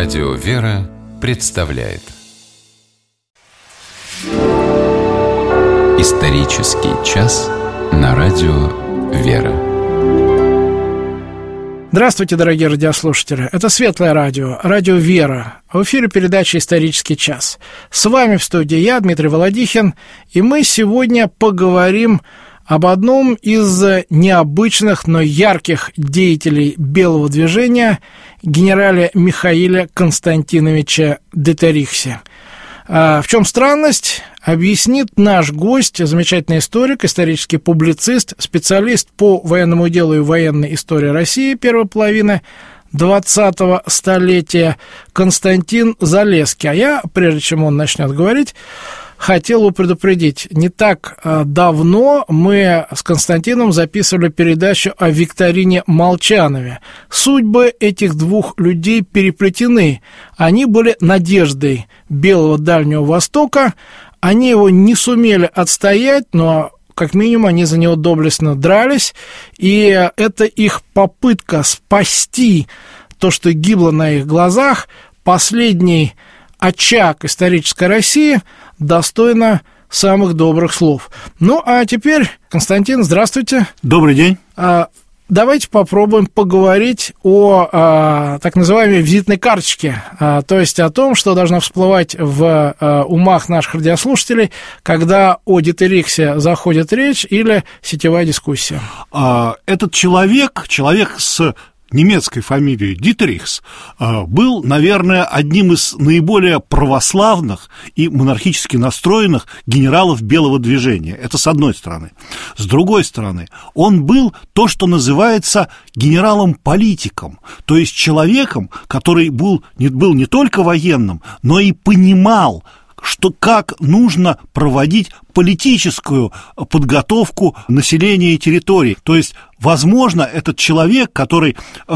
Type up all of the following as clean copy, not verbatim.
Радио «Вера» представляет Исторический час на Радио «Вера». Здравствуйте, дорогие радиослушатели. Это Светлое радио, Радио «Вера». В эфире передача «Исторический час». С вами в студии я, Дмитрий Володихин, и мы сегодня поговорим об одном из необычных, но ярких деятелей белого движения, генерале Михаиле Константиновиче Дитерихсе. В чем странность, объяснит наш гость, замечательный историк, исторический публицист, специалист по военному делу и военной истории России первой половины 20-го столетия Константин Залесский. А я, прежде чем он начнет говорить, хотел бы предупредить, не так давно мы с Константином записывали передачу о Викторине Молчанове. Судьбы этих двух людей переплетены. Они были надеждой белого Дальнего Востока. Они его не сумели отстоять, но как минимум они за него доблестно дрались. И это их попытка спасти то, что гибло на их глазах, последний очаг исторической России, достойно самых добрых слов. Ну, а теперь, Константин, здравствуйте. Добрый день. Давайте попробуем поговорить о так называемой визитной карточке, то есть о том, что должно всплывать в умах наших радиослушателей, когда о Дитерихсе заходит речь или сетевая дискуссия. Этот человек с немецкой фамилией Дитерихс был, наверное, одним из наиболее православных и монархически настроенных генералов белого движения. Это с одной стороны. С другой стороны, он был то, что называется генералом-политиком, то есть человеком, который был не только военным, но и понимал, что как нужно проводить политическую подготовку населения и территорий. То есть, возможно, этот человек, который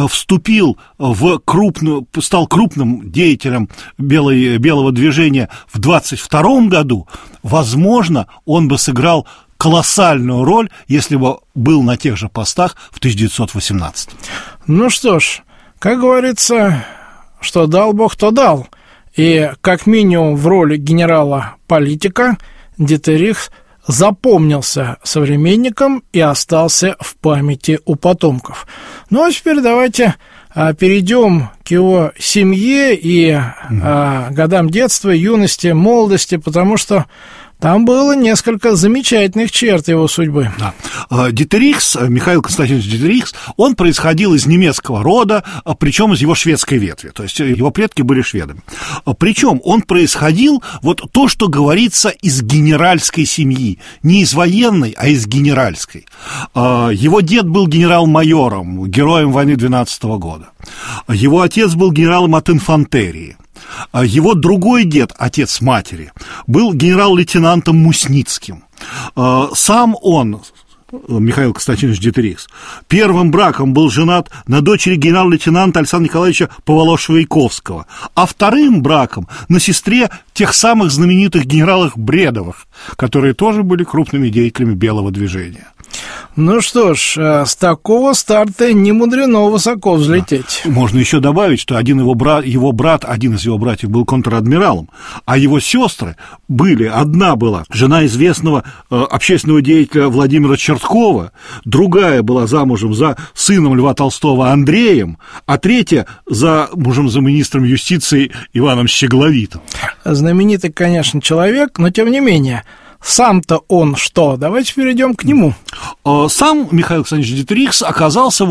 стал крупным деятелем белого движения в 22 году, возможно, он бы сыграл колоссальную роль, если бы был на тех же постах в 1918. Ну что ж, как говорится, что дал Бог, то дал. И как минимум в роли генерала-политика Дитерихс запомнился современникам и остался в памяти у потомков. Ну а теперь давайте перейдем к его семье и годам детства, юности, молодости, потому что там было несколько замечательных черт его судьбы. Да. Дитерихс, Михаил Константинович Дитерихс, он происходил из немецкого рода, причем из его шведской ветви, то есть его предки были шведами. Причем он происходил, вот то, что говорится, из генеральской семьи, не из военной, а из генеральской. Его дед был генерал-майором, героем войны 12 года. Его отец был генералом от инфантерии. Его другой дед, отец матери, был генерал-лейтенантом Мусницким. Сам он, Михаил Константинович Дитерихс, первым браком был женат на дочери генерал-лейтенанта Александра Николаевича Поволошева-Яковского, а вторым браком на сестре тех самых знаменитых генералов Бредовых, которые тоже были крупными деятелями белого движения. Ну что ж, с такого старта не мудрено высоко взлететь. Да. Можно еще добавить, что один из его братьев был контр-адмиралом, а его сестры одна была жена известного общественного деятеля Владимира Черткова, другая была замужем за сыном Льва Толстого Андреем, а третья замужем за министром юстиции Иваном Щегловитым. Знаменитый, конечно, человек, но тем не менее. Сам-то он что? Давайте перейдем к нему. Сам Михаил Константинович Дитерихс оказался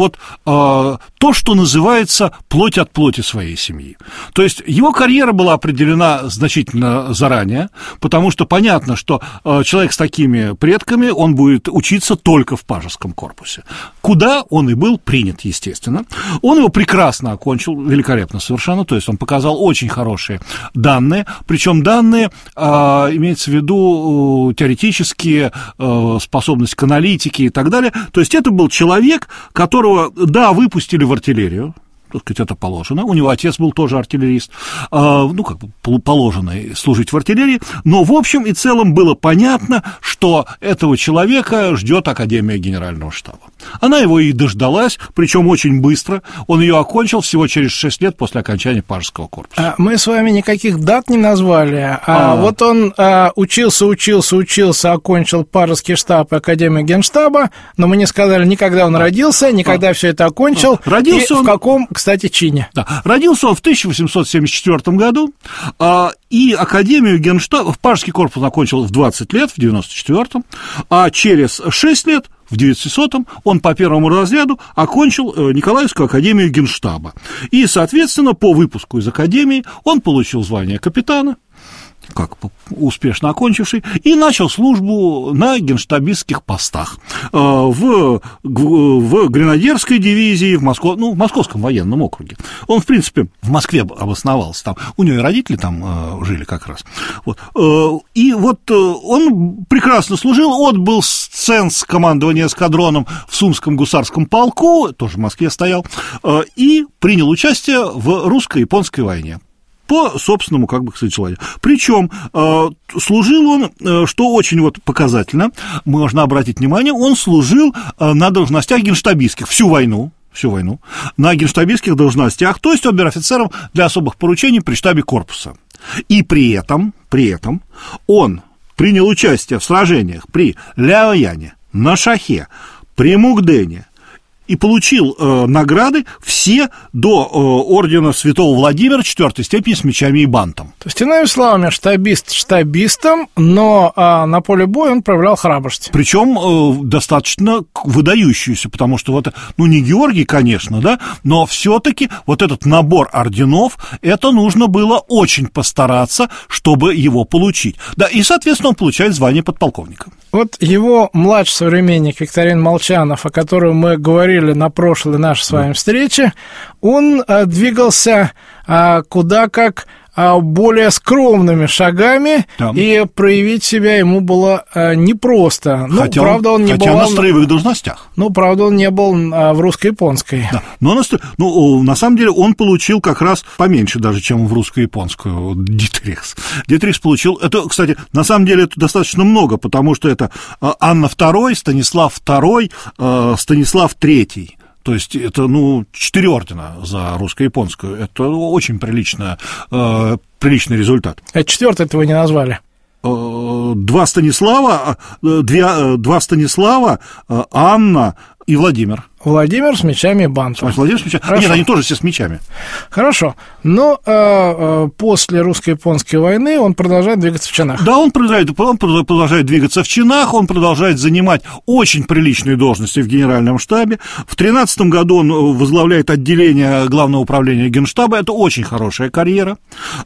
то, что называется плоть от плоти своей семьи. То есть его карьера была определена значительно заранее, потому что понятно, что человек с такими предками, он будет учиться только в пажеском корпусе, куда он и был принят, естественно. Он его прекрасно окончил, великолепно совершенно, то есть он показал очень хорошие данные, причем данные, имеется в виду теоретические, способность к аналитике и так далее. То есть это был человек, которого, выпустили в артиллерию, так сказать, это положено. У него отец был тоже артиллерист, положенный служить в артиллерии, но в общем и целом было понятно, что этого человека ждет Академия Генерального штаба. Она его и дождалась, причем очень быстро. Он ее окончил всего через 6 лет после окончания Пажеского корпуса. Мы с вами никаких дат не назвали. Вот он учился, окончил Пажеский штаб и Академию Генштаба, но мы не сказали ни когда он родился, ни когда все это окончил, родился и он... в каком, кстати, чине. Да. Родился он в 1874 году, и Академию Генштаба, Пажеский корпус окончил в 20 лет, в 94-м, а через 6 лет, в 900-м, он по первому разряду окончил Николаевскую академию Генштаба. И, соответственно, по выпуску из академии он получил звание капитана, как успешно окончивший, и начал службу на генштабистских постах в гренадерской дивизии, в Московском военном округе. Он, в принципе, в Москве обосновался там, у него и родители там жили как раз. Вот. И вот он прекрасно служил, отбыл с командования эскадроном в Сумском гусарском полку, тоже в Москве стоял, и принял участие в русско-японской войне. По собственному, кстати, желанию. Причем служил он, что очень показательно, можно обратить внимание, он служил на должностях генштабистских всю войну, на генштабистских должностях, то есть обер-офицером для особых поручений при штабе корпуса. И при этом он принял участие в сражениях при Ляояне, Нашахе, при Мукдене, и получил награды все до ордена Святого Владимира 4-й степени с мечами и бантом. То есть, иными словами, штабист штабистом, но на поле боя он проявлял храбрость. Причем достаточно выдающуюся, потому что не Георгий, конечно, да, но все-таки этот набор орденов, это нужно было очень постараться, чтобы его получить. Да, и, соответственно, он получает звание подполковника. Вот его младший современник Викторин Молчанов, о котором мы говорили на прошлой нашей с вами встрече, он двигался куда как более скромными шагами, да. И проявить себя ему было непросто. Хотя он не был на строевых должностях. Правда, он не был в русско-японской. Да. Но на самом деле он получил как раз поменьше даже, чем в русско-японскую Дитрихс. Дитрихс получил, это, кстати, на самом деле это достаточно много, потому что это Анна II, Станислав II, Станислав III. То есть это, 4 ордена за русско-японскую. Это очень приличный результат. А 4-й вы не назвали? 2 Станислава, Анна и Владимир. Владимир с мечами и бантом. Владимир с мечами. Нет, они тоже все с мечами. Хорошо. Но после русско-японской войны он продолжает двигаться в чинах. Да, он продолжает двигаться в чинах, он продолжает занимать очень приличные должности в генеральном штабе. В 13 году он возглавляет отделение Главного управления Генштаба. Это очень хорошая карьера.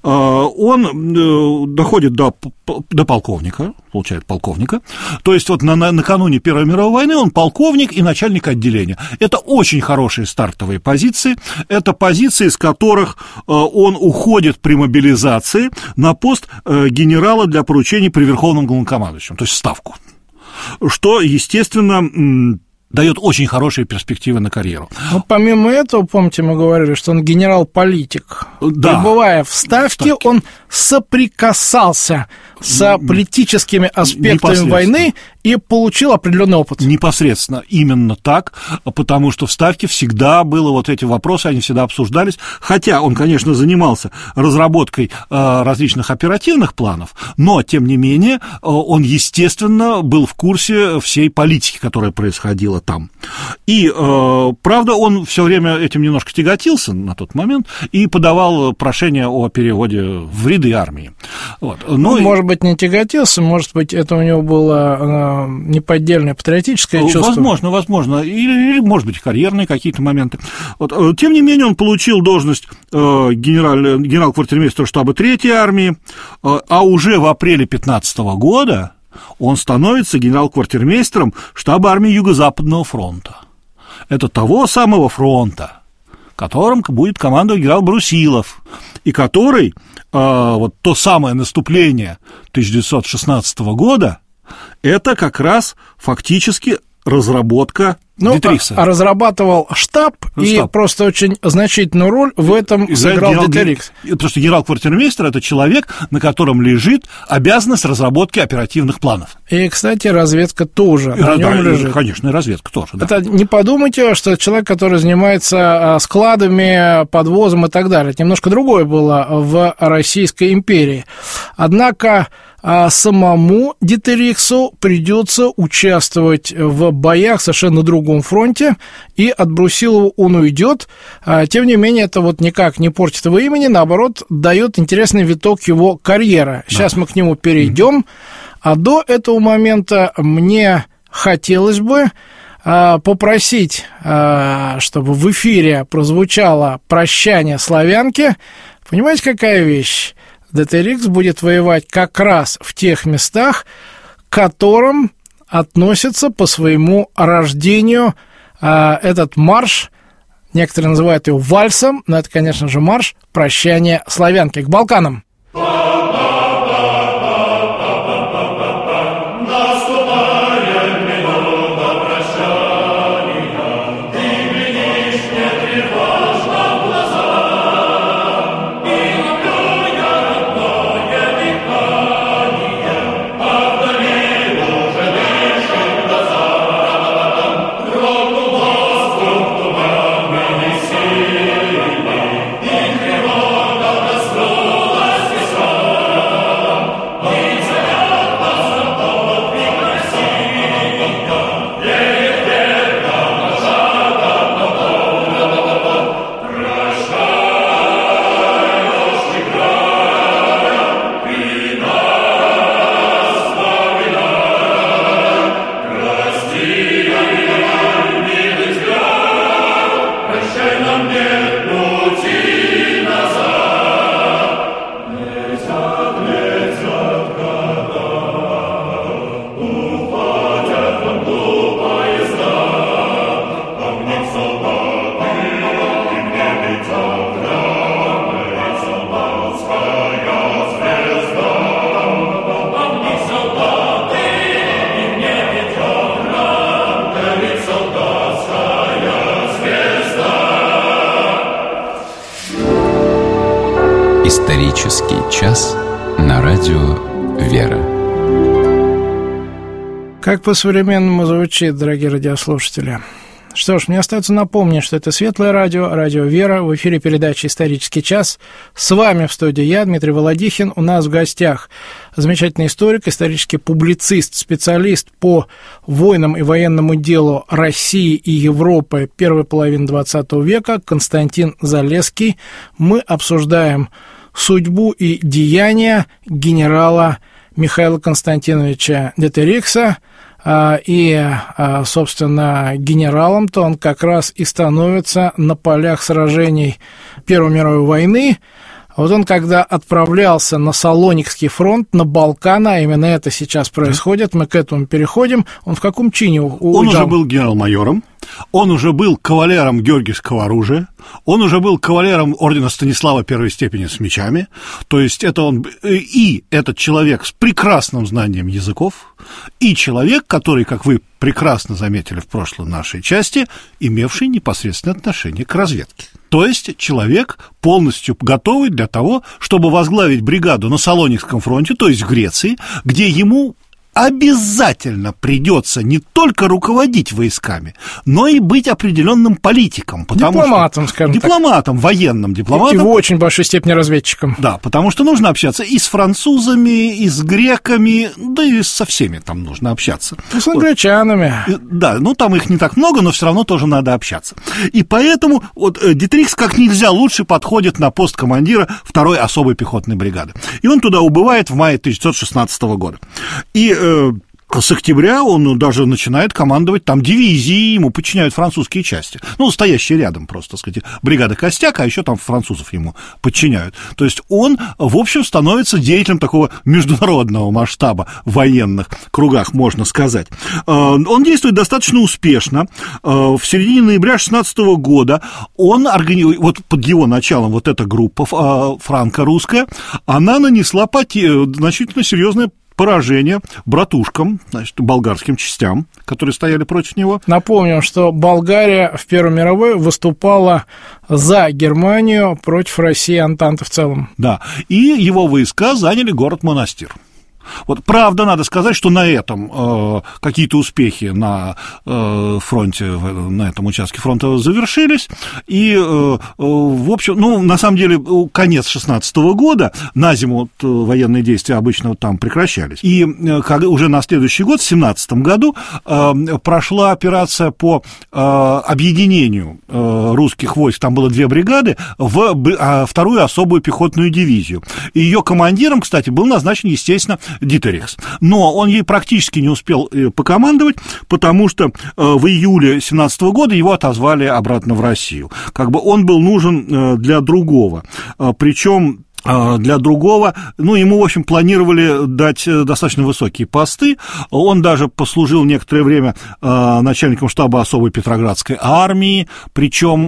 Он доходит до полковника, получает полковника. То есть накануне Первой мировой войны он полковник и начальник отделения. Это очень хорошие стартовые позиции. Это позиции, из которых он уходит при мобилизации на пост генерала для поручений при Верховном Главнокомандующем, то есть в Ставку. Что, естественно, дает очень хорошие перспективы на карьеру. Но помимо этого, помните, мы говорили, что он генерал-политик. Да. Пребывая в Ставке, он соприкасался с политическими аспектами войны и получил определенный опыт. Непосредственно, именно так, потому что в Ставке всегда было эти вопросы, они всегда обсуждались, хотя он, конечно, занимался разработкой различных оперативных планов, но, тем не менее, он, естественно, был в курсе всей политики, которая происходила там. И, правда, он все время этим немножко тяготился на тот момент и подавал прошение о переводе в ряды армии. Может быть, не тяготился, может быть, это у него было неподдельное патриотическое чувство. Возможно, или, может быть, карьерные какие-то моменты. Тем не менее, он получил должность генерал-квартирмейстера штаба 3-й армии, а уже в апреле 15 года он становится генерал-квартирмейстером штаба армии Юго-Западного фронта. Это того самого фронта, которым будет командовать генерал Брусилов, и который, то самое наступление 1916 года, это как раз фактически разработка Дитрихса. Разрабатывал штаб, и просто очень значительную роль в этом сыграл Дитерикс. Потому что генерал-квартирмейстер – это человек, на котором лежит обязанность разработки оперативных планов. И, кстати, разведка тоже на нем лежит. Конечно, и разведка тоже, да. Это не подумайте, что это человек, который занимается складами, подвозом и так далее. Это немножко другое было в Российской империи. Однако самому Дитериксу придется участвовать в боях совершенно на другом фронте, и от Брусилова он уйдет. Тем не менее, это вот никак не портит его имени, наоборот, дает интересный виток его карьеры. Сейчас мы к нему перейдем, а до этого момента мне хотелось бы попросить, чтобы в эфире прозвучало «Прощание славянки». Понимаете, какая вещь? Дитерикс будет воевать как раз в тех местах, к которым относится по своему рождению этот марш. Некоторые называют его вальсом, но это, конечно же, марш «Прощание славянки» к Балканам. Исторический час на радио «Вера». Как по-современному звучит, дорогие радиослушатели? Что ж, мне остается напомнить, что это Светлое радио, радио «Вера», в эфире передачи «Исторический час». С вами в студии я, Дмитрий Володихин. У нас в гостях замечательный историк, исторический публицист, специалист по войнам и военному делу России и Европы первой половины XX века Константин Залесский. Мы обсуждаем судьбу и деяния генерала Михаила Константиновича Дитерикса. И, собственно, генералом-то он как раз и становится на полях сражений Первой мировой войны. Вот он, когда отправлялся на Салоникский фронт, на Балканы, а именно это сейчас происходит, мы к этому переходим, он в каком чине уйдал? Он уже был генерал-майором, он уже был кавалером Георгиевского оружия, он уже был кавалером ордена Станислава первой степени с мечами, то есть это он и этот человек с прекрасным знанием языков, и человек, который, как вы прекрасно заметили в прошлой нашей части, имевший непосредственное отношение к разведке. То есть человек, полностью готовый для того, чтобы возглавить бригаду на Салоникском фронте, то есть в Греции, где ему обязательно придется не только руководить войсками, но и быть определенным политиком. Дипломатом, скажем так. Дипломатом, военным дипломатом. И в очень большой степени разведчиком. Да, потому что нужно общаться и с французами, и с греками, да и со всеми там нужно общаться. И с англичанами. Да, ну там их не так много, но все равно тоже надо общаться. И поэтому вот Дитерикс как нельзя лучше подходит на пост командира 2-й особой пехотной бригады. И он туда убывает в мае 1916 года. И с октября он даже начинает командовать там дивизией, ему подчиняют французские части. Ну, стоящие рядом просто, так сказать, бригада «Костяк», а еще там французов ему подчиняют. То есть он, в общем, становится деятелем такого международного масштаба в военных кругах, можно сказать. Он действует достаточно успешно. В середине ноября 16 года он организует, вот под его началом вот эта группа франко-русская, она нанесла значительно серьезное поражение братушкам, значит, болгарским частям, которые стояли против него. Напомним, что Болгария в Первой мировой выступала за Германию против России и Антанты в целом. Да, и его войска заняли город-монастырь. Вот, правда, надо сказать, что на этом какие-то успехи на фронте, на этом участке фронта завершились, и, в общем, ну, на самом деле, конец 16-го года, на зиму военные действия обычно там прекращались, и уже на следующий год, в 17-м году, прошла операция по объединению русских войск, там было 2 бригады, в вторую особую пехотную дивизию, и ее командиром, кстати, был назначен, естественно, Дитерихс. Но он ей практически не успел покомандовать, потому что в июле 17 года его отозвали обратно в Россию. Как бы он был нужен для другого. Причем для другого, ну, ему, в общем, планировали дать достаточно высокие посты, он даже послужил некоторое время начальником штаба особой Петроградской армии, причем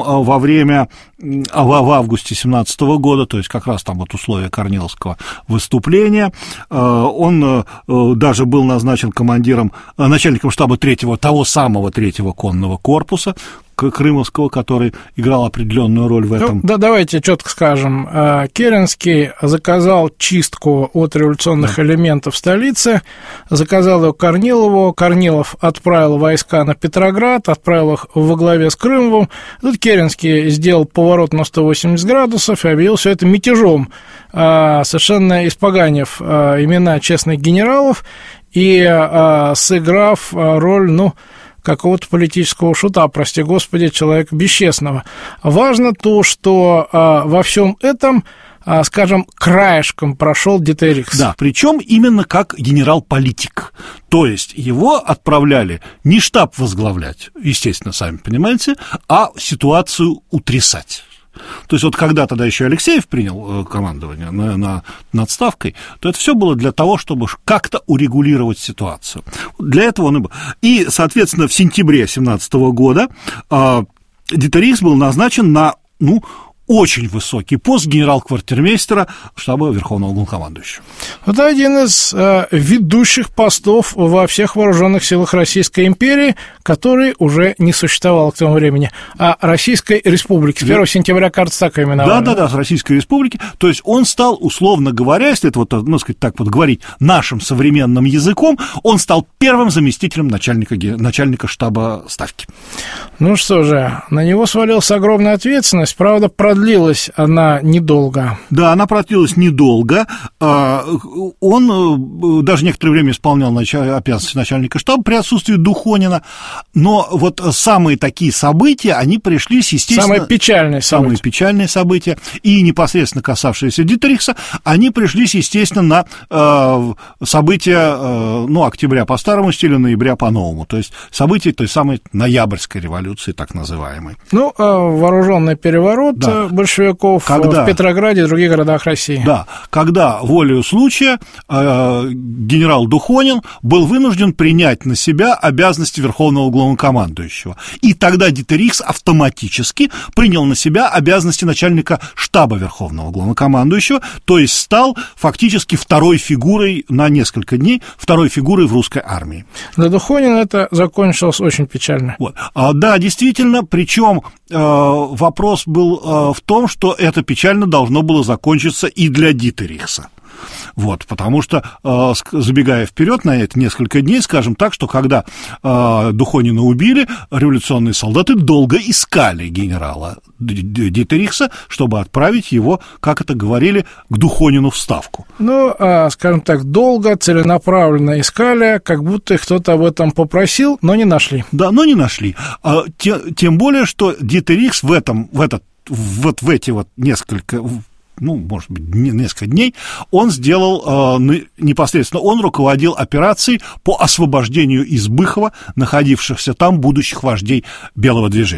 в августе 17 года, то есть как раз там вот условия Корниловского выступления, он даже был назначен начальником штаба того самого 3-го конного корпуса, Крымовского, который играл определенную роль в этом. Ну, да, давайте четко скажем. Керенский заказал чистку от революционных элементов столицы, заказал ее Корнилову, Корнилов отправил войска на Петроград, отправил их во главе с Крымовым. Тут Керенский сделал поворот на 180 градусов и объявил все это мятежом, совершенно испоганив имена честных генералов и сыграв роль, какого-то политического шута, прости господи, человека бесчестного. Важно то, что во всем этом, скажем, краешком прошел Дитерихс. Да, причем именно как генерал-политик. То есть его отправляли не штаб возглавлять, естественно, сами понимаете, а ситуацию утрясать. То есть вот когда тогда еще Алексеев принял командование над Ставкой, то это все было для того, чтобы как-то урегулировать ситуацию. Для этого он и был. И, соответственно, в сентябре 17 года Дитерихс был назначен на, очень высокий пост генерал-квартирмейстера штаба Верховного Главнокомандующего. Это один из ведущих постов во всех вооруженных силах Российской империи, который уже не существовал к тому времени, а Российской Республики. С 1 сентября, кажется, так именовали. Да, с Российской Республики. То есть он стал, условно говоря, если это так говорить нашим современным языком, он стал первым заместителем начальника штаба Ставки. Ну что же, на него свалилась огромная ответственность, правда, продлилась она недолго. Да, она продлилась недолго. Он даже некоторое время исполнял обязанности начальника штаба при отсутствии Духонина, но вот самые такие события, они пришлись, естественно... Самые печальные события, и непосредственно касавшиеся Дитерихса, они пришлись, естественно, на события, октября по старому стилю, ноября по новому, то есть события той самой ноябрьской революции, так называемой. Вооруженный переворот большевиков в Петрограде и других городах России. Да, когда волею случая генерал Духонин был вынужден принять на себя обязанности Верховного Главнокомандующего. И тогда Дитерихс автоматически принял на себя обязанности начальника штаба Верховного Главнокомандующего, то есть стал фактически второй фигурой на несколько дней, второй фигурой в русской армии. Для Духонина это закончилось очень печально. Вот. Да, действительно, причем вопрос был в том, что это печально должно было закончиться и для Дитерихса. Вот, потому что, забегая вперед на это несколько дней, скажем так, что когда Духонина убили, революционные солдаты долго искали генерала Дитерихса, чтобы отправить его, как это говорили, к Духонину в Ставку. Скажем так, долго, целенаправленно искали, как будто их кто-то об этом попросил, но не нашли. Да, но не нашли. Тем более, что Дитерихс в эти несколько... может быть, несколько дней, он сделал непосредственно, он руководил операцией по освобождению из Быхова находившихся там будущих вождей Белого движения.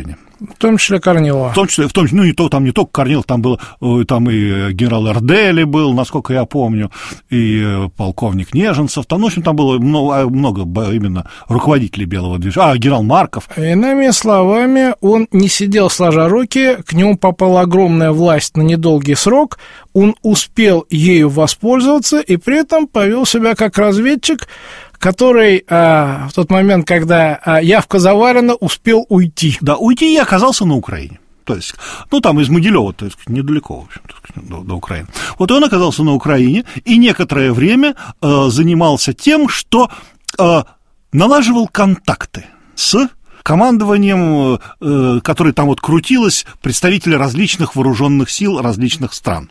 В том числе Корнилова. В том числе, там не только Корнилов, там и генерал Эрдели был, насколько я помню, и полковник Неженцев, там, в общем, там было много именно руководителей белого движения, генерал Марков. Иными словами, он не сидел сложа руки, к нему попала огромная власть на недолгий срок, он успел ею воспользоваться и при этом повел себя как разведчик, который в тот момент, когда явка заварена, успел уйти. Да, уйти и оказался на Украине. То есть, там из Могилева, то есть, недалеко, в общем, до Украины. Вот он оказался на Украине и некоторое время занимался тем, что налаживал контакты с командованием, которое там вот крутилось, представители различных вооруженных сил различных стран.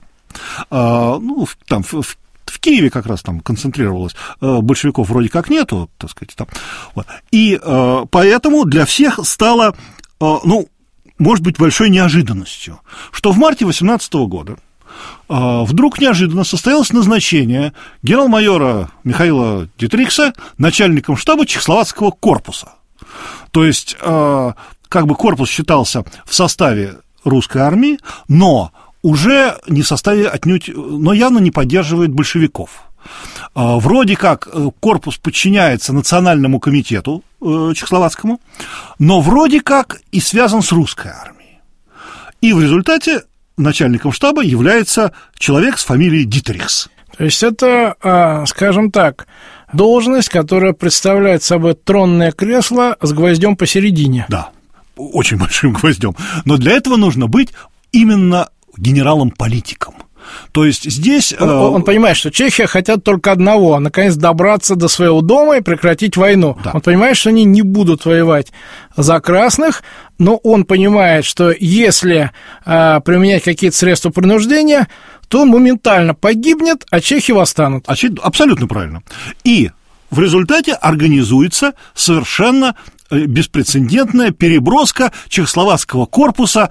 В Киеве как раз там концентрировалось, большевиков вроде как нету, так сказать, там. Вот. И поэтому для всех стало, может быть, большой неожиданностью, что в марте 18 года вдруг неожиданно состоялось назначение генерал-майора Михаила Дитрихса начальником штаба Чехословацкого корпуса. То есть, корпус считался в составе русской армии, но уже не в составе отнюдь, но явно не поддерживает большевиков. Вроде как корпус подчиняется Национальному комитету чехословацкому, но вроде как и связан с русской армией. И в результате начальником штаба является человек с фамилией Дитрихс. То есть это, скажем так, должность, которая представляет собой тронное кресло с гвоздем посередине. Да, очень большим гвоздем. Но для этого нужно быть именно генералом-политиком. То есть здесь... Он понимает, что Чехия хотят только одного, наконец добраться до своего дома и прекратить войну. Да. Он понимает, что они не будут воевать за красных, но он понимает, что если применять какие-то средства принуждения, то он моментально погибнет, а чехи восстанут. Абсолютно правильно. И в результате организуется совершенно беспрецедентная переброска чехословацкого корпуса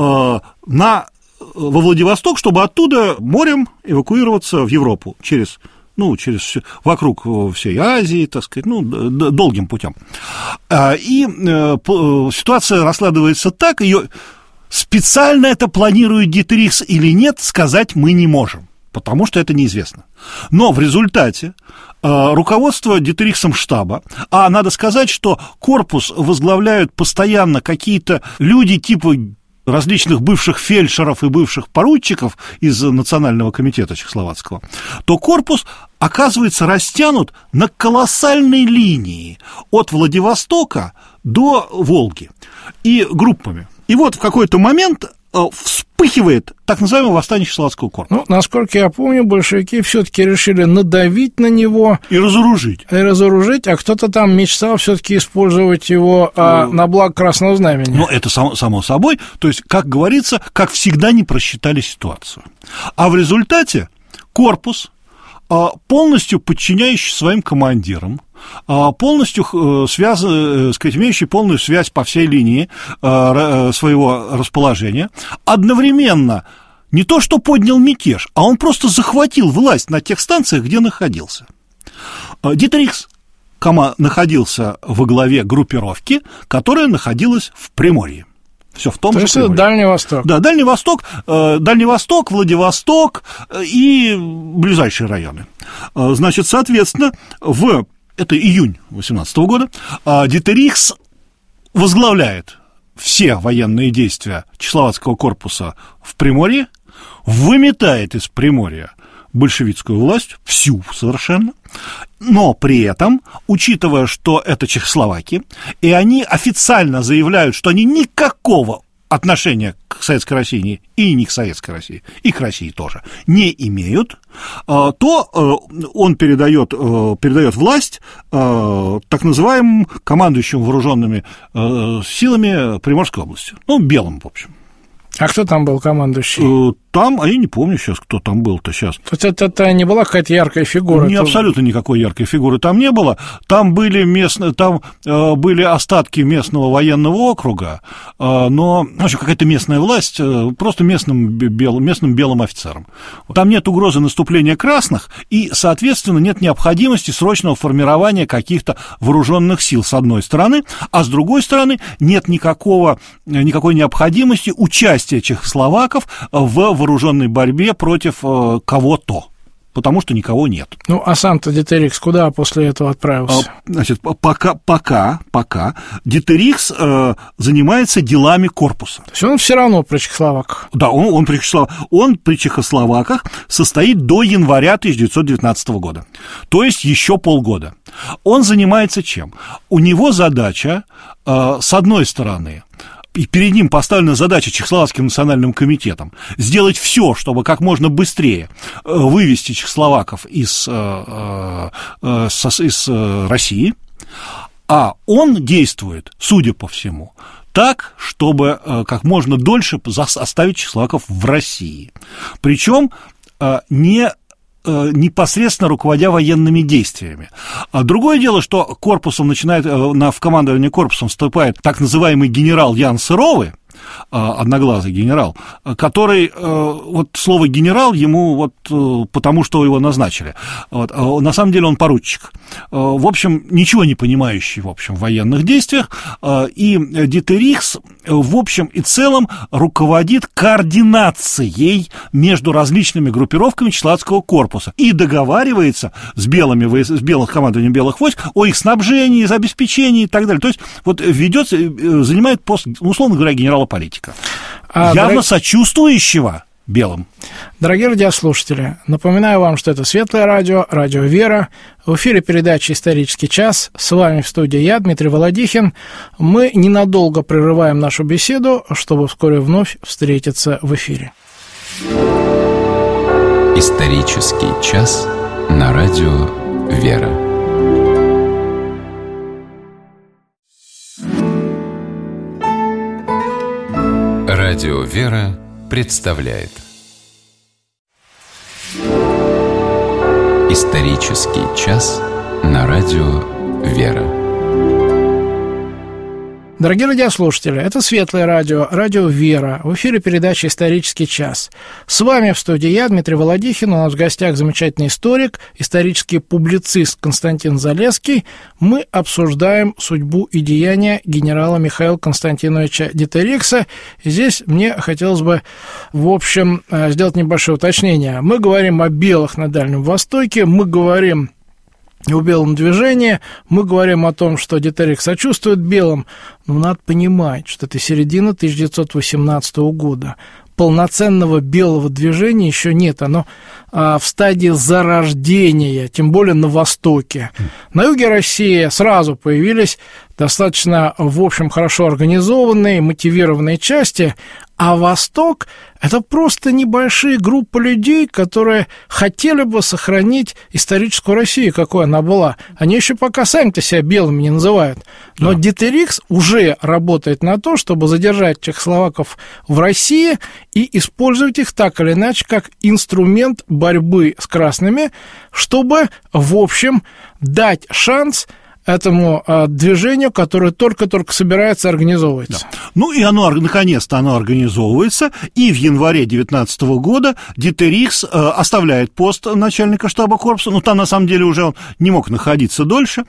во Владивосток, чтобы оттуда морем эвакуироваться в Европу через вокруг всей Азии, так сказать, долгим путем. И ситуация раскладывается так, ее специально это планирует Дитрихс или нет, сказать мы не можем, потому что это неизвестно. Но в результате руководство Дитрихсом штаба, надо сказать, что корпус возглавляют постоянно какие-то люди типа различных бывших фельдшеров и бывших поручиков из Национального комитета чехословацкого, то корпус оказывается растянут на колоссальной линии от Владивостока до Волги и группами. И вот в какой-то момент вспыхивает так называемое восстание чехословацкого корпуса. Насколько я помню, большевики все-таки решили надавить на него и разоружить, а кто-то там мечтал все-таки использовать его на благо Красного Знамени. Ну, это само собой, то есть, как говорится, как всегда не просчитали ситуацию. А в результате корпус, полностью подчиняющий своим командирам, полностью имеющий полную связь по всей линии своего расположения, одновременно не то что поднял мятеж, а он захватил власть на тех станциях, где находился. Дитрихс находился во главе группировки, которая находилась в Приморье. Все в том же. То есть это Дальний Восток. Да, Дальний Восток, Владивосток и ближайшие районы. Значит, соответственно, это июнь 18 года, Дитрихс возглавляет все военные действия Чехословацкого корпуса в Приморье, выметает из Приморья большевистскую власть, всю совершенно, но при этом, учитывая, что это чехословаки, и они официально заявляют, что они никакого отношения к Советской России и не к Советской России, и к России тоже не имеют, то он передает власть так называемым командующим вооруженными силами Приморской области, белым, в общем. А кто там был командующий? Там, я не помню сейчас, кто там был-то сейчас. То есть это не была какая-то яркая фигура? Абсолютно никакой яркой фигуры там не было. Там были были остатки местного военного округа, но, в общем, какая-то местная власть, просто местным белым офицерам. Там нет угрозы наступления красных, и, соответственно, нет необходимости срочного формирования каких-то вооруженных сил, с одной стороны, а с другой стороны, нет никакой необходимости участия чехословаков в вооруженной борьбе против кого-то, потому что никого нет. Ну, а сам-то Дитерикс куда после этого отправился? Значит, пока Дитерикс занимается делами корпуса. То есть он все равно при чехословаках? Да, он при чехословаках состоит до января 1919 года, то есть еще полгода. Он занимается чем? У него задача, с одной стороны, и перед ним поставлена задача Чехословацким национальным комитетом сделать все, чтобы как можно быстрее вывести чехословаков из России, а он действует, судя по всему, так, чтобы как можно дольше оставить чехословаков в России, причем непосредственно руководя военными действиями. А другое дело, что корпусом в командование корпусом вступает так называемый генерал Ян Сыровый, одноглазый генерал, который, вот слово «генерал» ему вот потому, что его назначили. Вот, на самом деле он поручик. В общем, ничего не понимающий, в общем, в военных действиях, и Дитерикс, в общем и целом, руководит координацией между различными группировками чехословацкого корпуса и договаривается с командованием белых войск о их снабжении, обеспечении и так далее. То есть, вот занимает пост, условно говоря, генерала-политика, явно сочувствующего белым. Дорогие радиослушатели, напоминаю вам, что это Светлое радио, радио «Вера». В эфире передача «Исторический час». С вами в студии я, Дмитрий Володихин. Мы ненадолго прерываем нашу беседу, чтобы вскоре вновь встретиться в эфире. Исторический час на радио «Вера». Радио «Вера» представляет Исторический час на радио «Вера». Дорогие радиослушатели, это Светлое радио, радио «Вера». В эфире передача «Исторический час». С вами в студии я, Дмитрий Володихин. У нас в гостях замечательный историк, исторический публицист Константин Залесский. Мы обсуждаем судьбу и деяния генерала Михаила Константиновича Дитерикса. Здесь мне хотелось бы, в общем, сделать небольшое уточнение. Мы говорим о белых на Дальнем Востоке, мы говорим о белом движении, мы говорим о том, что Дитерикс сочувствует белым, но надо понимать, что это середина 1918 года. Полноценного белого движения еще нет, оно в стадии зарождения, тем более на Востоке. На юге России сразу появились достаточно, в общем, хорошо организованные, мотивированные части, а Восток – это просто небольшие группы людей, которые хотели бы сохранить историческую Россию, какой она была. Они еще пока сами-то себя белыми не называют. Но Дитерикс уже работает на то, чтобы задержать чехословаков в России и использовать их так или иначе как инструмент борьбы с красными, чтобы, в общем, дать шанс этому движению, которое только-только собирается организовываться. Да. Ну, и наконец-то оно организовывается, и в январе 19 года Дитерикс оставляет пост начальника штаба корпуса, там, на самом деле, уже он не мог находиться дольше,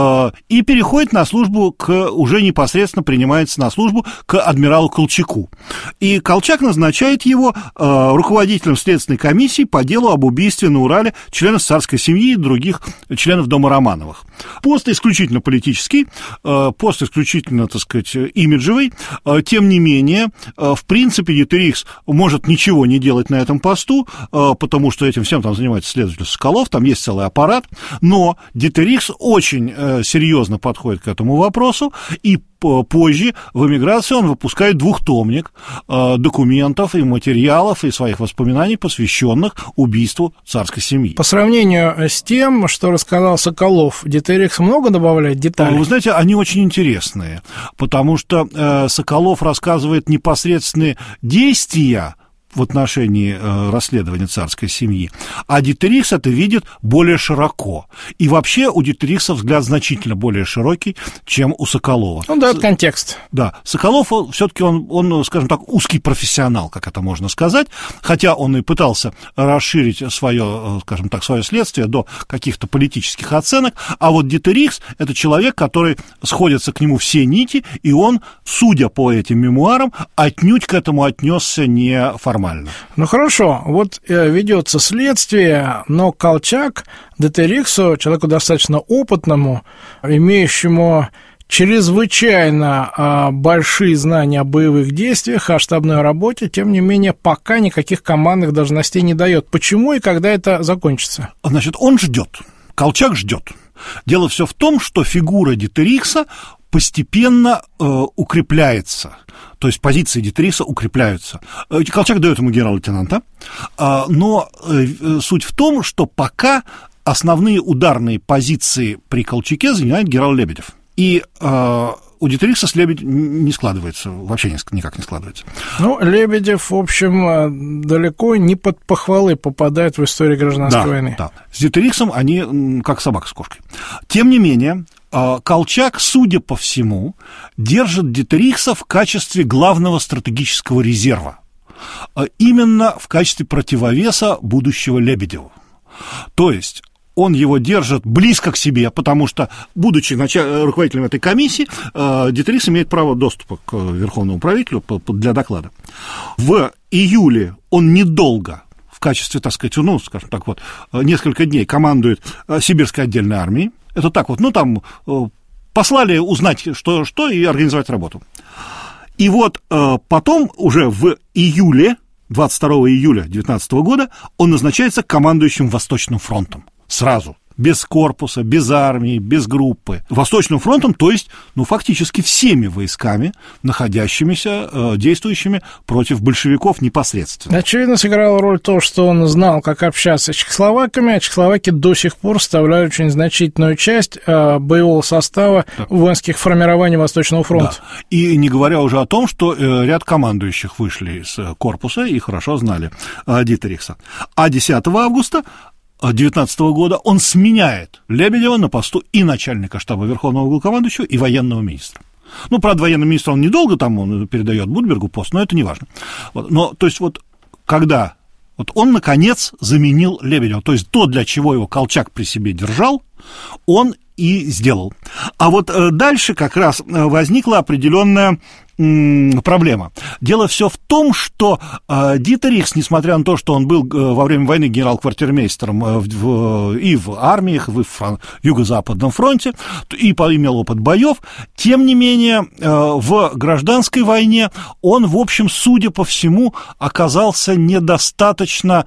и переходит на службу уже непосредственно принимается на службу к адмиралу Колчаку. И Колчак назначает его руководителем следственной комиссии по делу об убийстве на Урале членов царской семьи и других членов дома Романовых. Пост исключительно политический, пост исключительно, так сказать, имиджевый. Тем не менее, в принципе, Дитерикс может ничего не делать на этом посту, потому что этим всем там занимается следователь Соколов, там есть целый аппарат, но Дитерикс очень серьезно подходит к этому вопросу, и позже в эмиграции он выпускает двухтомник документов и материалов и своих воспоминаний, посвященных убийству царской семьи. По сравнению с тем, что рассказал Соколов, Дитерикс много добавляет деталей? Вы знаете, они очень интересные, потому что Соколов рассказывает непосредственные действия в отношении расследования царской семьи, а Дитерихс это видит более широко. И вообще у Дитерихса взгляд значительно более широкий, чем у Соколова. Он дает контекст. Да, Соколов все-таки он, скажем так, узкий профессионал, как это можно сказать, хотя он и пытался расширить свое, скажем так, свое следствие до каких-то политических оценок, а вот Дитерихс – это человек, который сходятся к нему все нити, и он, судя по этим мемуарам, отнюдь к этому отнесся неформально. Ну хорошо, вот ведется следствие, но Колчак Дитерихсу, человеку достаточно опытному, имеющему чрезвычайно большие знания о боевых действиях, о штабной работе, тем не менее, пока никаких командных должностей не дает. Почему и когда это закончится? Значит, он ждет. Колчак ждет. Дело все в том, что фигура Дитерихса постепенно укрепляется. То есть позиции Дитерихса укрепляются. Колчак дает ему генерал-лейтенанта, но суть в том, что пока основные ударные позиции при Колчаке занимает генерал Лебедев. И у Дитерихса с Лебедем не складывается, вообще никак не складывается. Ну, Лебедев, в общем, далеко не под похвалы попадает в историю гражданской войны. Да, с Дитерихсом они как собака с кошкой. Тем не менее, Колчак, судя по всему, держит Дитерихса в качестве главного стратегического резерва. Именно в качестве противовеса будущего Лебедеву. То есть он его держит близко к себе, потому что, будучи руководителем этой комиссии, Дитерихс имеет право доступа к верховному правителю для доклада. В июле он недолго в качестве, так сказать, ну, скажем так, вот, несколько дней командует Сибирской отдельной армией. Это так вот, ну, там послали узнать, что и организовать работу. И вот потом, уже в июле, 22 июля 19 года, он назначается командующим Восточным фронтом. Сразу. Без корпуса, без армии, без группы. Восточным фронтом, то есть, ну, фактически всеми войсками, находящимися, действующими против большевиков непосредственно. Очевидно, сыграло роль то, что он знал, как общаться с чехословаками, а чехословаки до сих пор составляют очень значительную часть боевого состава воинских формирований Восточного фронта. Да. И не говоря уже о том, что ряд командующих вышли из корпуса и хорошо знали Дитерихса. А 10 августа 19 года он сменяет Лебедева на посту и начальника штаба Верховного главнокомандующего, и военного министра. Ну, правда, военный министр он недолго, там он передает Будбергу пост, но это не важно. Вот, но, то есть, вот, когда вот он, наконец, заменил Лебедева, то есть, то, для чего его Колчак при себе держал, он и сделал. А вот дальше как раз возникла определенная проблема. Дело все в том, что Дитерихс, несмотря на то, что он был во время войны генерал-квартирмейстером и в армиях, и в Юго-Западном фронте, и имел опыт боев, тем не менее в гражданской войне он, в общем, судя по всему, оказался недостаточно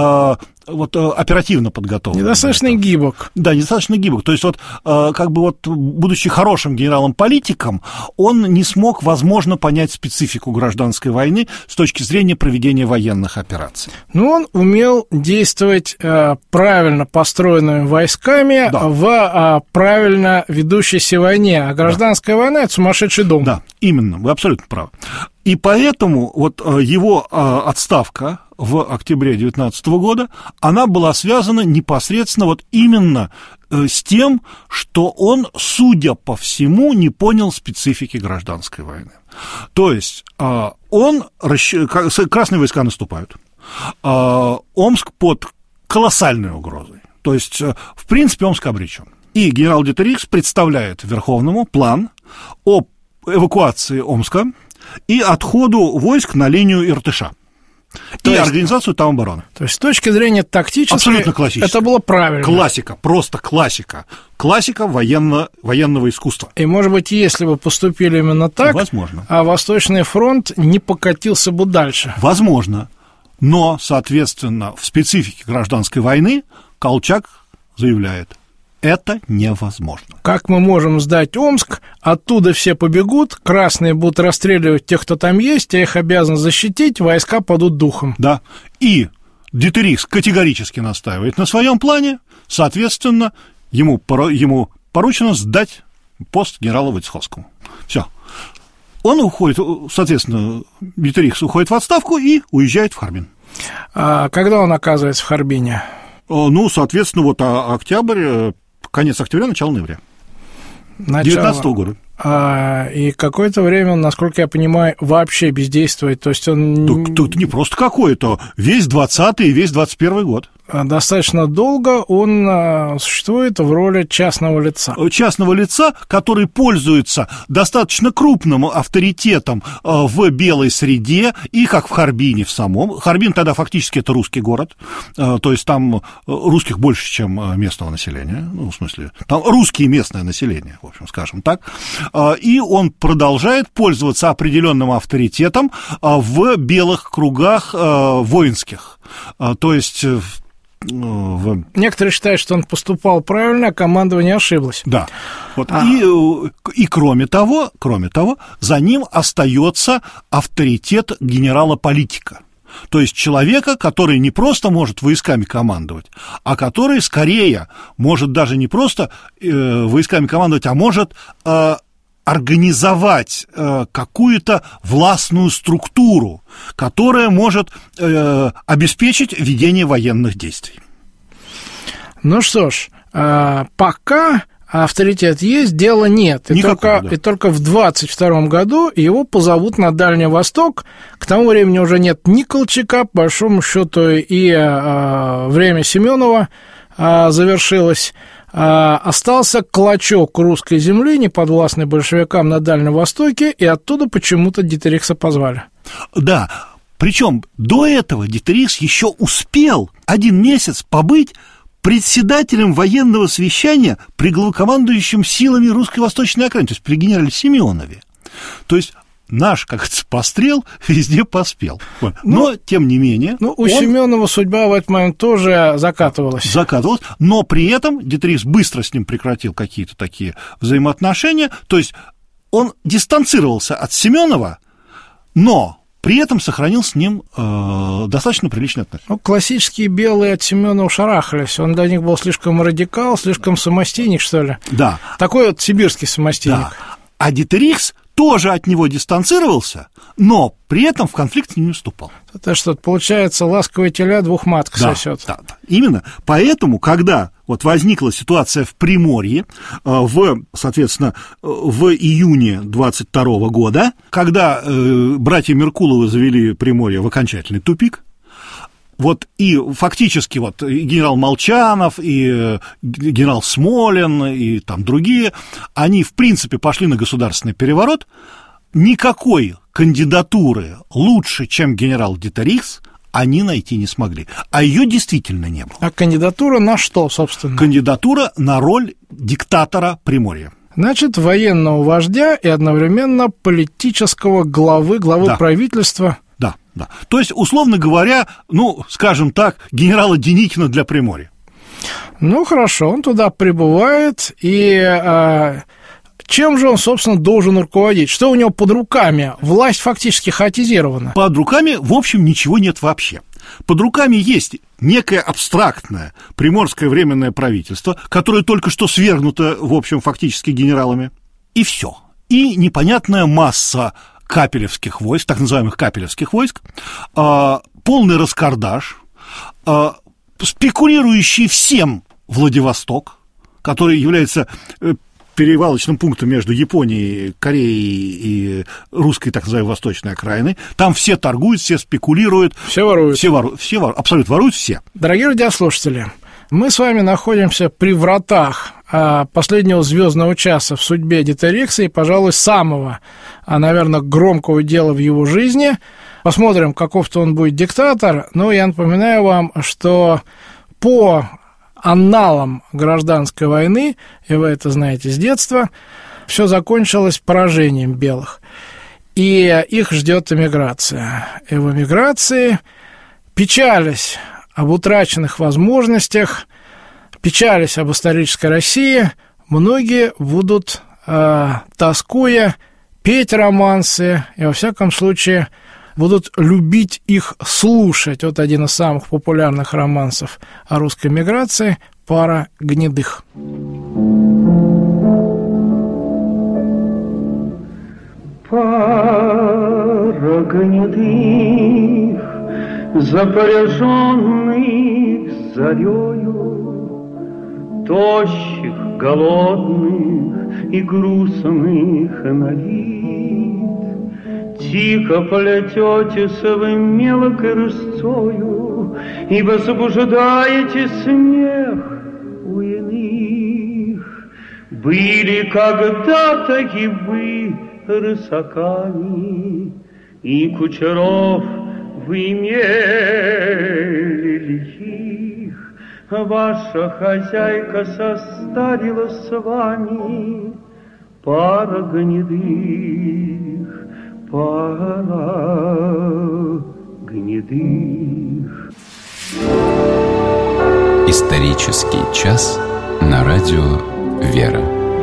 оперативно подготовлен. Недостаточно гибок. Да, недостаточно гибок. То есть, вот, как бы вот, будучи хорошим генералом-политиком, он не смог, возможно, понять специфику гражданской войны с точки зрения проведения военных операций. Ну, он умел действовать правильно построенными войсками в правильно ведущейся войне. А гражданская война – это сумасшедший дом. Да, именно, вы абсолютно правы. И поэтому вот его отставка в октябре 19 года, она была связана непосредственно вот именно с тем, что он, судя по всему, не понял специфики гражданской войны. То есть красные войска наступают, Омск под колоссальной угрозой. То есть, в принципе, Омск обречен. И генерал Дитерихс представляет Верховному план о эвакуации Омска и отходу войск на линию Иртыша. И организацию там обороны. То есть, с точки зрения тактической, это было правильно. Классика, просто классика. Классика военного искусства. И, может быть, если бы поступили именно так, возможно, а Восточный фронт не покатился бы дальше. Возможно. Но, соответственно, в специфике гражданской войны Колчак заявляет: это невозможно. Как мы можем сдать Омск, оттуда все побегут, красные будут расстреливать тех, кто там есть, а их обязаны защитить, войска падут духом. Да, и Дитерихс категорически настаивает на своем плане, соответственно, ему поручено сдать пост генералу Войцеховскому. Все. он уходит, соответственно, Дитерихс уходит в отставку и уезжает в Харбин. А когда он оказывается в Харбине? Ну, соответственно, вот октябрь, конец октября, начало ноября. 19 года. И какое-то время он, насколько я понимаю, вообще бездействует. То есть он... Тут не просто какое-то, весь 20-й и весь 21 год. Достаточно долго он существует в роли частного лица. Частного лица, который пользуется достаточно крупным авторитетом в белой среде, и как в Харбине в самом. Харбин тогда фактически это русский город, то есть там русских больше, чем местного населения, ну, в смысле, там русские местное население, в общем, скажем так. И он продолжает пользоваться определенным авторитетом в белых кругах воинских, то есть... Некоторые считают, что он поступал правильно, а командование ошиблось. Да. Вот. И кроме того, за ним остается авторитет генерала-политика. То есть человека, который не просто может войсками командовать, а который скорее может даже не просто войсками командовать, а может организовать какую-то властную структуру, которая может обеспечить ведение военных действий. Ну что ж, пока авторитет есть, дела нет. И только в 22 году его позовут на Дальний Восток. К тому времени уже нет ни Колчака, по большому счету, и время Семенова завершилось. Остался клочок русской земли, неподвластный большевикам на Дальнем Востоке, и оттуда почему-то Дитерихса позвали. Да, причем до этого Дитерихс еще успел 1 месяц побыть председателем военного совещания при главнокомандующем силами русской восточной окраины, то есть при генерале Семенове. То есть наш, как это, пострел везде поспел. Но, тем не менее... у Семенова судьба в этот момент тоже закатывалась, но при этом Дитерихс быстро с ним прекратил какие-то такие взаимоотношения, то есть он дистанцировался от Семенова, но при этом сохранил с ним достаточно приличные отношения. Классические белые от Семенова шарахались, он для них был слишком радикал, слишком самостейник, что ли? Да. Такой вот сибирский самостейник. Да. А Дитерихс тоже от него дистанцировался, но при этом в конфликт с ним не вступал. Это что, получается, ласковые теля двух маток сосет. Да. Именно. Поэтому, когда вот возникла ситуация в Приморье, соответственно, в июне 22 года, когда братья Меркуловы завели Приморье в окончательный тупик, вот и фактически вот генерал Молчанов, и генерал Смолин, и там другие, они, в принципе, пошли на государственный переворот. Никакой кандидатуры лучше, чем генерал Дитерихс, они найти не смогли. А ее действительно не было. А кандидатура на что, собственно? Кандидатура на роль диктатора Приморья. Значит, военного вождя и одновременно политического главы правительства. Да. То есть, условно говоря, скажем так, генерала Деникина для Приморья. Хорошо, он туда прибывает, и чем же он, собственно, должен руководить? Что у него под руками? Власть фактически хаотизирована. Под руками, в общем, ничего нет вообще. Под руками есть некое абстрактное приморское временное правительство, которое только что свергнуто, в общем, фактически генералами. И все. И непонятная масса капелевских войск, так называемых капелевских войск, полный раскардаш, спекулирующий всем Владивосток, который является перевалочным пунктом между Японией, Кореей и русской, так называемой, восточной окраиной. Там все торгуют, все спекулируют. Все воруют. Абсолютно воруют все. Дорогие радиослушатели, мы с вами находимся при вратах последнего звездного часа в судьбе Дитерихса и, пожалуй, самого, наверное, громкого дела в его жизни. Посмотрим, каков-то он будет диктатор. Но я напоминаю вам, что по анналам гражданской войны, и вы это знаете с детства, все закончилось поражением белых. И их ждет эмиграция. И в эмиграции печались об утраченных возможностях, печались об исторической России, многие будут, тоскуя, петь романсы и, во всяком случае, будут любить их слушать. Вот один из самых популярных романсов о русской миграции «Пара гнедых». Пара гнедых, запряженных зарею, тощих, голодных и грустных на вид, тихо плететесь вы мелкой рысцою и возбуждаете смех у иных. Были когда-то и вы рысаками, и кучеров вы имели лихих. Ваша хозяйка состарила с вами, пара гнедых, пара гнедых. Исторический час на радио «Вера».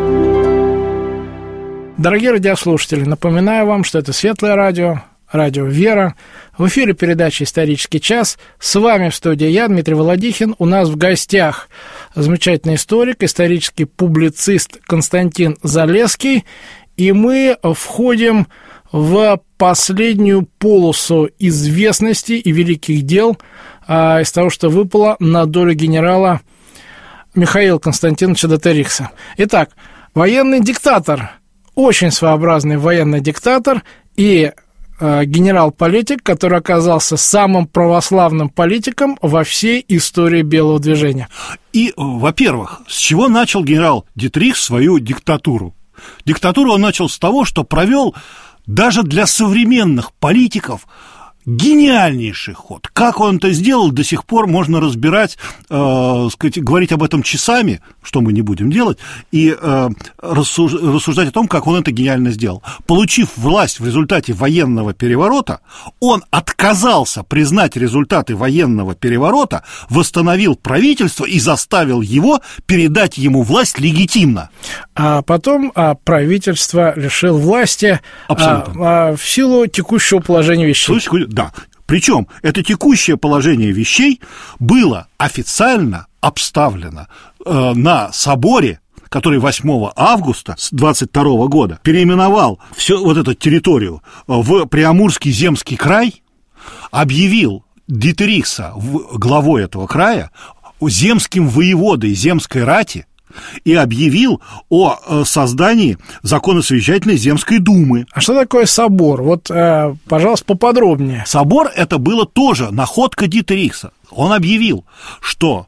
Дорогие радиослушатели, напоминаю вам, что это Светлое радио, радио «Вера». В эфире передача «Исторический час». С вами в студии я, Дмитрий Володихин. У нас в гостях замечательный историк, исторический публицист Константин Залесский. И мы входим в последнюю полосу известности и великих дел из того, что выпало на долю генерала Михаила Константиновича Дитерихса. Итак, военный диктатор, очень своеобразный военный диктатор и генерал-политик, который оказался самым православным политиком во всей истории Белого движения. И, во-первых, с чего начал генерал Дитерихс свою диктатуру? Диктатуру он начал с того, что провел даже для современных политиков гениальнейший ход. Как он это сделал, до сих пор можно разбирать, говорить об этом часами, что мы не будем делать, и рассуждать о том, как он это гениально сделал. Получив власть в результате военного переворота, он отказался признать результаты военного переворота, восстановил правительство и заставил его передать ему власть легитимно. А потом правительство лишил власти в силу текущего положения вещей. Да, причем это текущее положение вещей было официально обставлено на соборе, который 8 августа 22 года переименовал всю вот эту территорию в Приамурский земский край, объявил Дитерихса главой этого края, земским воеводой земской рати, и объявил о создании законосовещательной земской думы. А что такое собор? Вот, пожалуйста, поподробнее. Собор – это было тоже находка Дитерихса. Он объявил, что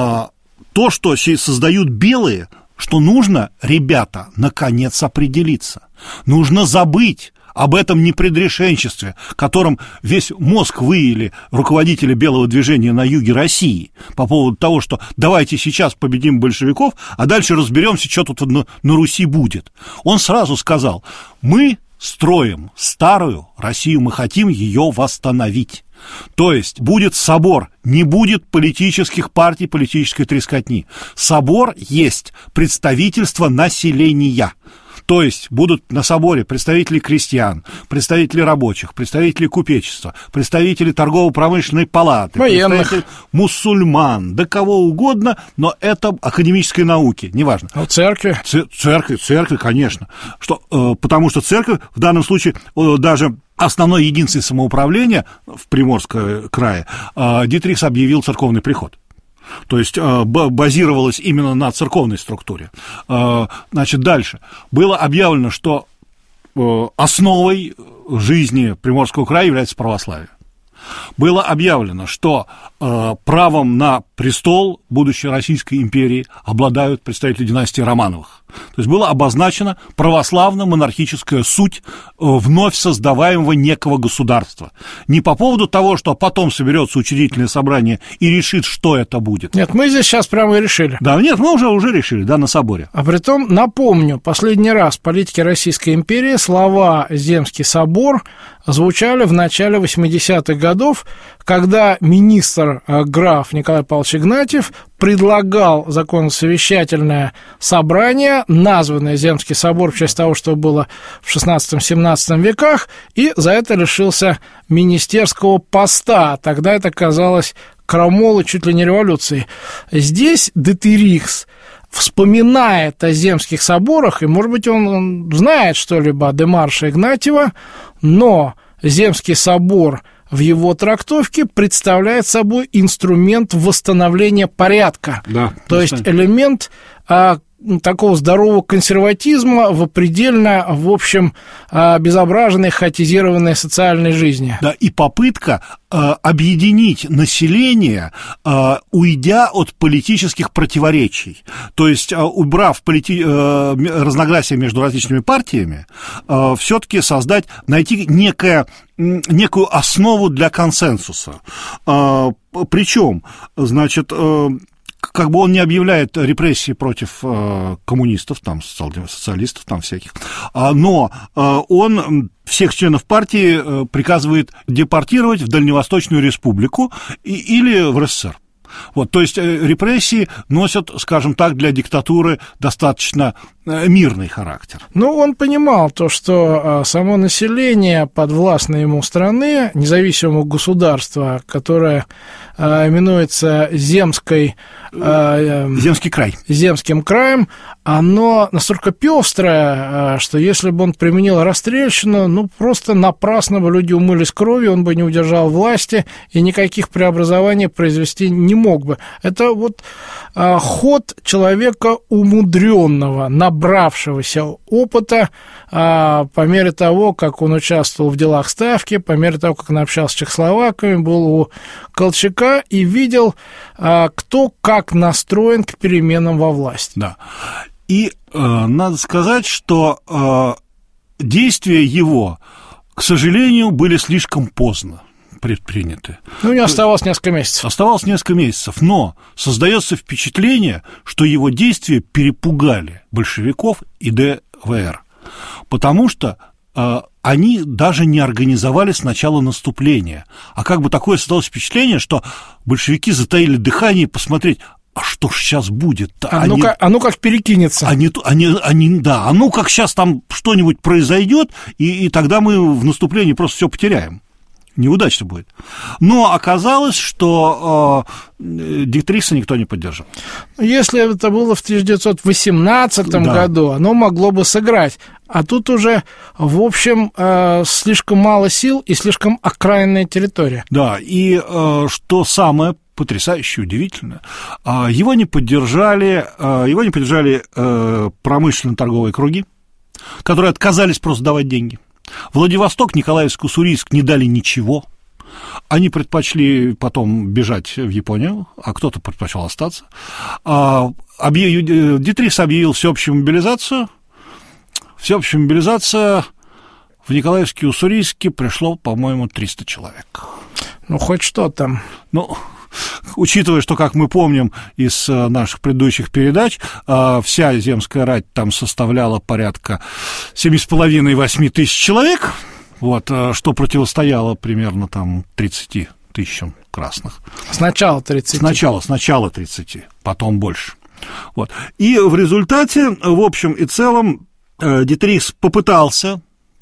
то, что создают белые, что нужно, ребята, наконец определиться. Нужно забыть об этом непредрешенчестве, которым весь мозг выели руководители Белого движения на юге России по поводу того, что давайте сейчас победим большевиков, а дальше разберемся, что тут на Руси будет. Он сразу сказал: мы строим старую Россию, мы хотим ее восстановить. То есть будет собор, не будет политических партий, политической трескотни. Собор есть представительство населения. То есть будут на соборе представители крестьян, представители рабочих, представители купечества, представители торгово-промышленной палаты, военных, представители мусульман, да кого угодно, но это академической науки, неважно. А церкви? Церкви, конечно. Потому что церковь в данном случае даже основной единицей самоуправления в Приморском крае Дитерихс объявил церковный приход. То есть базировалось именно на церковной структуре. Значит, дальше. Было объявлено, что основой жизни Приморского края является православие. Было объявлено, что правом на престол будущей Российской империи обладают представители династии Романовых. То есть было обозначена православно-монархическая суть вновь создаваемого некого государства. Не по поводу того, что потом соберется учредительное собрание и решит, что это будет. Нет, мы здесь сейчас прямо и решили. Да, нет, мы уже решили, да, на соборе. А притом, напомню, последний раз в политике Российской империи слова «Земский собор» звучали в начале 80-х годов, когда министр граф Николай Павлович Игнатьев предлагал законосовещательное собрание, названное Земский собор в честь того, что было в XVI-XVII веках, и за это лишился министерского поста. Тогда это казалось крамолой чуть ли не революцией. Здесь Дитерихс вспоминает о Земских соборах, и, может быть, он знает что-либо о демарше Игнатьева, но Земский собор в его трактовке представляет собой инструмент восстановления порядка, да, то есть элемент такого здорового консерватизма в предельно, в общем, обезображенной, хаотизированной социальной жизни. Да, и попытка объединить население, уйдя от политических противоречий. То есть, убрав разногласия между различными партиями, все-таки найти некую основу для консенсуса. Причем, значит, как бы он не объявляет репрессии против коммунистов, там, социалистов, там, всяких, но он всех членов партии приказывает депортировать в Дальневосточную республику или в РСФСР. Вот, то есть репрессии носят, скажем так, для диктатуры достаточно мирный характер. Ну, он понимал то, что само население подвластной ему страны, независимого государства, которое именуется Земский край. Земским краем, оно настолько пестрое, что если бы он применил расстрельщину, просто напрасно бы люди умылись кровью, он бы не удержал власти и никаких преобразований произвести не мог бы. Это вот ход человека умудренного, набравшегося опыта по мере того, как он участвовал в делах Ставки, по мере того, как он общался с чехословаками, был у Колчака и видел, кто как настроен к переменам во власти. Да. И надо сказать, что действия его, к сожалению, были слишком поздно предприняты. Ну, не оставалось несколько месяцев. Оставалось несколько месяцев, но создается впечатление, что его действия перепугали большевиков и ДВР, потому что они даже не организовали сначала наступление, а как бы такое создалось впечатление, что большевики затаили дыхание посмотреть, а что ж сейчас будет? Ну как перекинется. Ну как сейчас там что-нибудь произойдет, и тогда мы в наступлении просто все потеряем. Неудачно будет. Но оказалось, что Дитрихса никто не поддержал. Если это было в 1918 году, оно могло бы сыграть. А тут уже, в общем, слишком мало сил и слишком окраинная территория. Да, и что самое потрясающе удивительно, его не поддержали промышленно-торговые круги, которые отказались просто давать деньги. Владивосток, Николаевск, Уссурийск не дали ничего. Они предпочли потом бежать в Японию, а кто-то предпочел остаться. Дитрихс объявил всеобщую мобилизацию. Всеобщая мобилизация в Николаевске и Уссурийске пришло, по-моему, 300 человек. Ну, хоть что там. Учитывая, что, как мы помним из наших предыдущих передач, вся земская рать там составляла порядка 7,5-8 тысяч человек, вот, что противостояло примерно там 30 тысячам красных. Сначала 30. Сначала 30, потом больше. Вот. И в результате, в общем и целом, Дитрихс попытался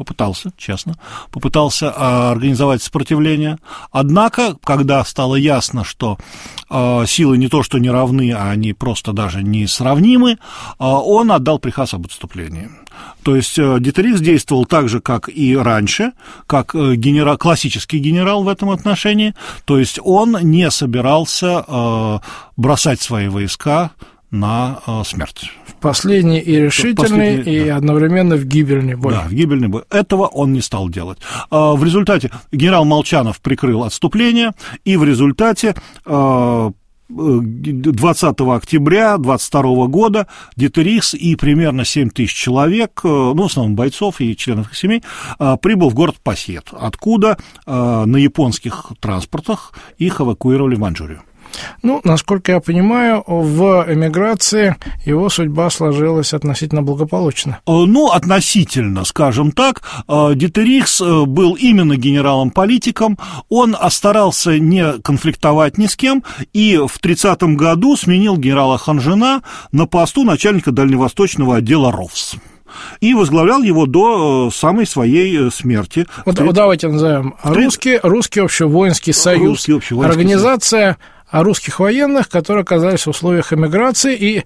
организовать сопротивление. Однако, когда стало ясно, что силы не то что не равны, а они просто даже не сравнимы, он отдал приказ об отступлении. То есть Дитрихс действовал так же, как и раньше, как классический генерал в этом отношении, то есть он не собирался бросать свои войска на смерть. В последний и решительный, и одновременно в гибельный бой. Да, в гибельный бой. Этого он не стал делать. В результате генерал Молчанов прикрыл отступление, и в результате 20 октября 22 года Дитрихс и примерно 7 тысяч человек, в основном бойцов и членов их семей, прибыл в город Пасьет, откуда на японских транспортах их эвакуировали в Маньчжурию. Насколько я понимаю, в эмиграции его судьба сложилась относительно благополучно. Относительно, скажем так. Дитрихс был именно генералом-политиком, он старался не конфликтовать ни с кем, и в 30-м году сменил генерала Ханжина на посту начальника дальневосточного отдела РОВС. И возглавлял его до самой своей смерти. Давайте назовем Русский общевоинский союз. Организация русских военных, которые оказались в условиях эмиграции, и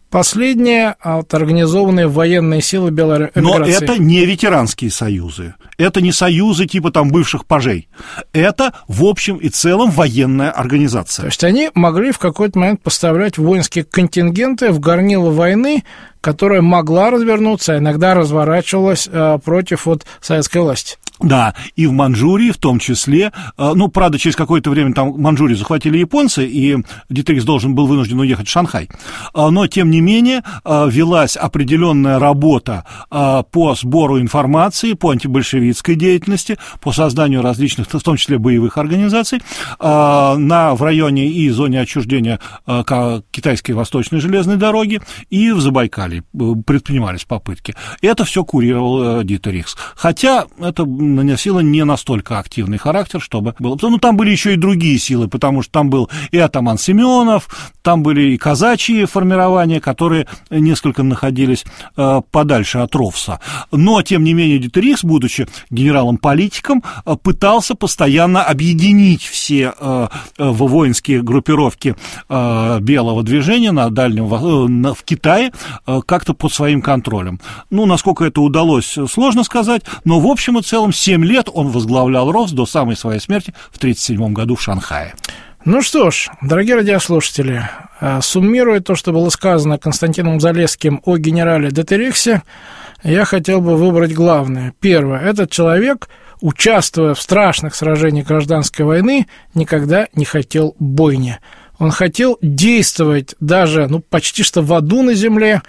Последние организованные военные силы белой эмиграции. Но это не ветеранские союзы. Это не союзы типа там бывших пажей. Это, в общем и целом, военная организация. То есть они могли в какой-то момент поставлять воинские контингенты в горнило войны, которая могла развернуться, а иногда разворачивалась против советской власти. Да, и в Манчжурии в том числе, правда, через какое-то время там Манчжурию захватили японцы, и Дитерихс должен был вынужден уехать в Шанхай, но, тем не менее, велась определенная работа по сбору информации, по антибольшевистской деятельности, по созданию различных, в том числе боевых организаций, в районе и зоне отчуждения Китайской Восточной железной дороги, и в Забайкалье предпринимались попытки. Это все курировал Дитерихс, хотя это носило не настолько активный характер, чтобы было. Там были еще и другие силы, потому что там был и атаман Семенов, там были и казачьи формирования, которые несколько находились подальше от Ровса. Но, тем не менее, Дитерихс, будучи генералом-политиком, пытался постоянно объединить все воинские группировки белого движения в Китае как-то под своим контролем. Насколько это удалось, сложно сказать, но, в общем и целом, 7 лет он возглавлял РОВС до самой своей смерти в 1937 году в Шанхае. Ну что ж, дорогие радиослушатели, суммируя то, что было сказано Константином Залесским о генерале Дитерихсе, я хотел бы выбрать главное. Первое. Этот человек, участвуя в страшных сражениях гражданской войны, никогда не хотел бойни. Он хотел действовать даже, почти что в аду на земле,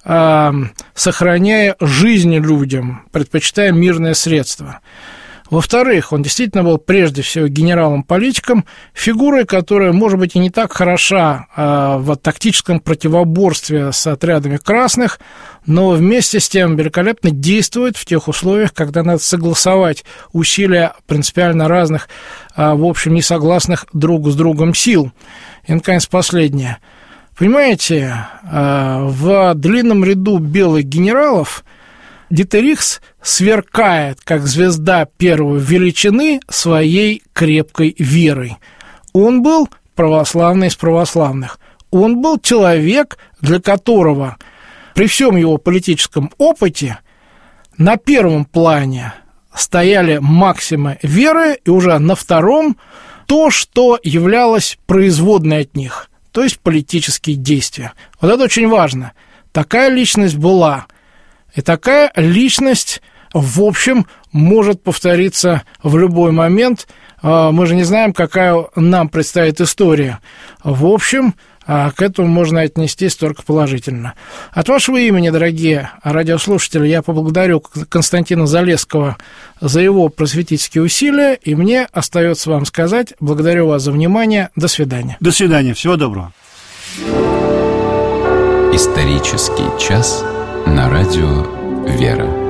сохраняя жизнь людям, предпочитая мирные средства. Во-вторых, он действительно был прежде всего генералом-политиком, фигурой, которая, может быть, и не так хороша в тактическом противоборстве с отрядами красных, но вместе с тем великолепно действует в тех условиях, когда надо согласовать усилия принципиально разных, в общем, несогласных друг с другом сил. И, наконец, последнее. Понимаете, в длинном ряду белых генералов Дитерихс сверкает, как звезда первой величины, своей крепкой верой. Он был православный из православных. Он был человек, для которого при всем его политическом опыте на первом плане стояли максимы веры, и уже на втором то, что являлось производной от них, то есть политические действия. Вот это очень важно. Такая личность была. И такая личность, в общем, может повториться в любой момент. Мы же не знаем, какая нам предстоит история. В общем, к этому можно отнестись только положительно. От вашего имени, дорогие радиослушатели, я поблагодарю Константина Залесского за его просветительские усилия, и мне остается вам сказать: благодарю вас за внимание. До свидания. До свидания. Всего доброго. Исторический час на радио «Вера».